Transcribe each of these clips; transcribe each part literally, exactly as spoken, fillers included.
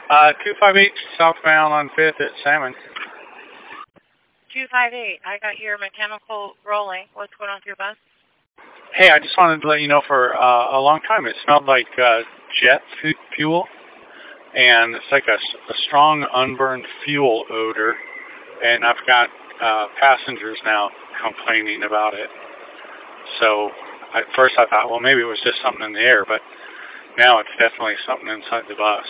Uh, two five eight southbound on fifth at Salmon. two five eight, I got your mechanical rolling. What's going on with your bus? Hey, I just wanted to let you know for uh, a long time it smelled like uh, jet fu- fuel, and it's like a, a strong unburned fuel odor, and I've got uh, passengers now complaining about it. So at first I thought, well, maybe it was just something in the air, but now it's definitely something inside the bus.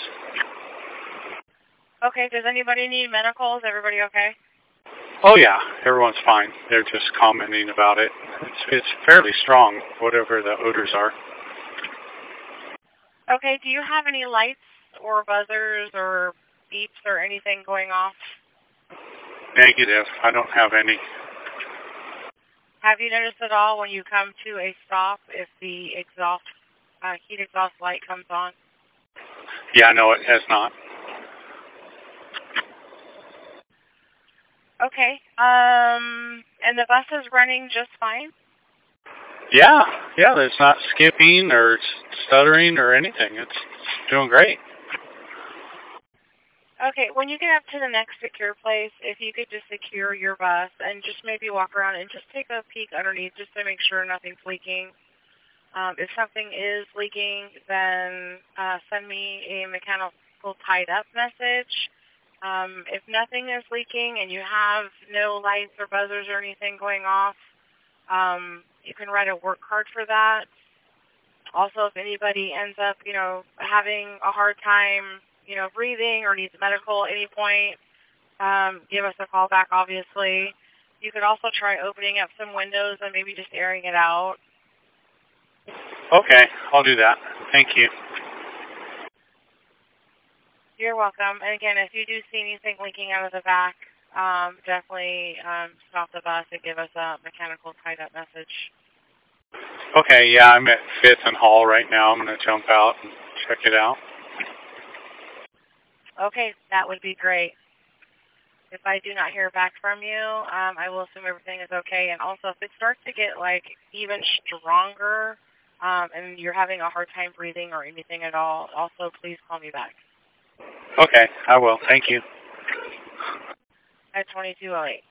Okay, does anybody need medicals? Everybody okay? Oh yeah, everyone's fine. They're just commenting about it. It's, it's fairly strong, whatever the odors are. Okay, do you have any lights or buzzers or beeps or anything going off? Negative. I don't have any. Have you noticed at all when you come to a stop if the exhaust, uh, heat exhaust light comes on? Yeah, no, it has not. Okay, um, and the bus is running just fine? Yeah, yeah, it's not skipping or stuttering or anything. It's, it's doing great. Okay, when you get up to the next secure place, if you could just secure your bus and just maybe walk around and just take a peek underneath just to make sure nothing's leaking. Um, if something is leaking, then uh, send me a mechanical tied up message. Um, if nothing is leaking and you have no lights or buzzers or anything going off, um, you can write a work card for that. Also, if anybody ends up, you know, having a hard time, you know, breathing or needs medical at any point, um, give us a call back, obviously. You could also try opening up some windows and maybe just airing it out. Okay, I'll do that. Thank you. You're welcome. And again, if you do see anything leaking out of the back, um, definitely um, stop the bus and give us a mechanical tied-up message. Okay, yeah, I'm at fifth and Hall right now. I'm going to jump out and check it out. Okay, that would be great. If I do not hear back from you, um, I will assume everything is okay. And also, if it starts to get, like, even stronger um, and you're having a hard time breathing or anything at all, also please call me back. Okay, I will. Thank you. At twenty-two oh eight.